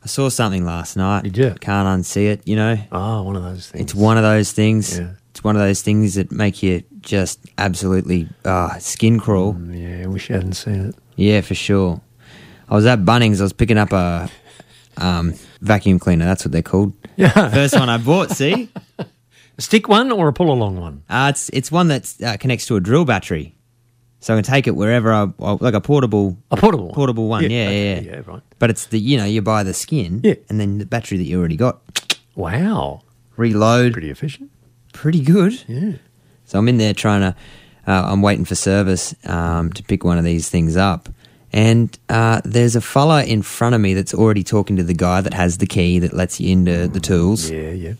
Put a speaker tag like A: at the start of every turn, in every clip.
A: saw something last night.
B: Did you?
A: Can't unsee it, you know.
B: Oh, one of those things.
A: It's one of those things.
B: Yeah.
A: It's one of those things that make you just absolutely skin crawl.
B: Yeah, I wish I hadn't seen it.
A: Yeah, for sure. I was at Bunnings. I was picking up a vacuum cleaner. That's what they're called.
B: Yeah.
A: First one I bought, see?
B: A stick one or a pull-along one?
A: It's one that connects to a drill battery. So I can take it wherever like a portable...
B: A portable one?
A: Portable one, yeah,
B: okay,
A: yeah.
B: Yeah, right.
A: But it's you buy the skin and then the battery that you already got.
B: Wow.
A: Reload.
B: Pretty efficient.
A: Pretty good.
B: Yeah.
A: So I'm in there trying to... I'm waiting for service to pick one of these things up. And there's a fella in front of me that's already talking to the guy that has the key that lets you into the tools.
B: Yeah, yeah.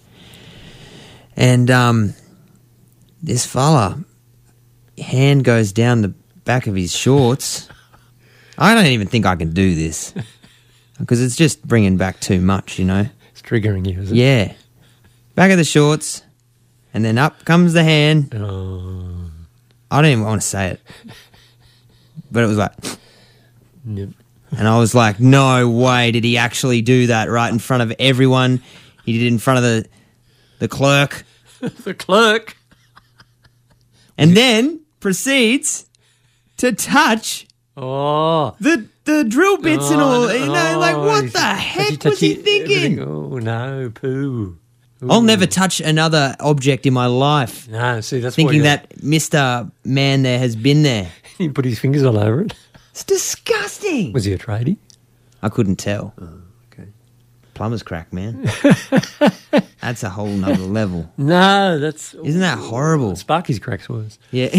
A: And this fella, hand goes down the back of his shorts. I don't even think I can do this because it's just bringing back too much, you know.
B: It's triggering you, is it?
A: Yeah. Back of the shorts, and then up comes the hand.
B: Oh.
A: I don't even want to say it. But it was like...
B: Yep.
A: And I was like, no way did he actually do that right in front of everyone. He did it in front of the clerk.
B: The clerk.
A: And then proceeds to touch
B: Oh.
A: the drill bits and all. You know, like, what
B: he's
A: the heck was he thinking?
B: Oh, no, poo. Ooh.
A: I'll never touch another object in my life.
B: No, see, that's
A: Thinking
B: why
A: that Mr. Man there has been there.
B: he put his fingers all over it.
A: It's disgusting.
B: Was he a tradie?
A: I couldn't tell.
B: Oh, okay.
A: Plumber's crack, man. That's a whole nother level.
B: No, that's...
A: Isn't that horrible?
B: Sparky's cracks was.
A: Yeah.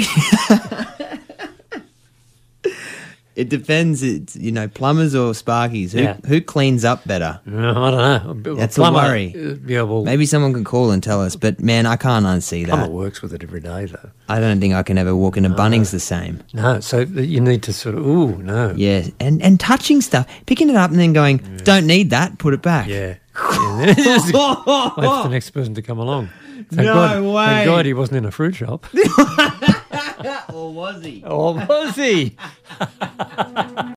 A: It depends. It's, plumbers or sparkies. Who cleans up better?
B: No, I don't know.
A: That's a worry.
B: Yeah, well,
A: Maybe someone can call and tell us. But, man, I can't unsee
B: plumber
A: that.
B: works with it every day, though.
A: I don't think I can ever walk into Bunnings the same.
B: No, so you need to sort of... Ooh, no.
A: Yeah, and touching stuff. Picking it up and then going, don't need that, put it back.
B: Yeah. Wait for the next person to come along. Thank God he wasn't in a fruit shop.
A: Or was he?
B: Or was he?